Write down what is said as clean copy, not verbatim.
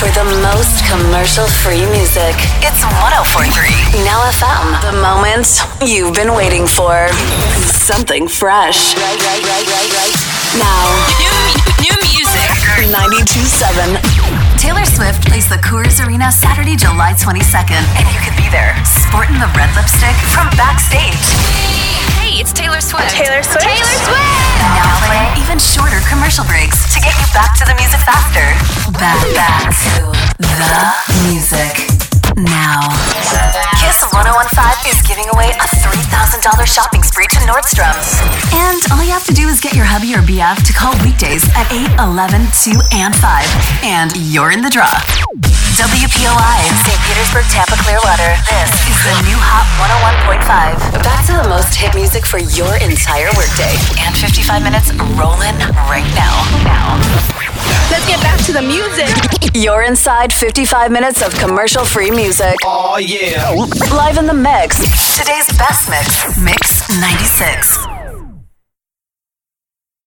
for the most commercial-free music. It's 104.3 Now FM. The moment you've been waiting for. Something fresh. Now. New music. 92.7. Taylor Swift plays the Coors Arena Saturday, July 22nd. And you could be there, sporting the red lipstick from backstage. Hey, it's Taylor Swift. Taylor Swift? Taylor Swift! Now playing even shorter commercial breaks to get you back to the music faster. Back to the music now. Kiss 1015 is giving away a $3,000 shopping spree to Nordstrom. And all you have to do is get your hubby or BF to call weekdays at 8, 11, 2, and 5. And you're in the draw. WPOI, St. Petersburg, Tampa, Clearwater. This is the new Hot 101.5. Back to the most hit music for your entire workday. And 55 minutes rolling right now. Let's get back to the music. You're inside 55 minutes of commercial-free music. Oh, yeah. Live in the mix. Today's best mix. Mix 96.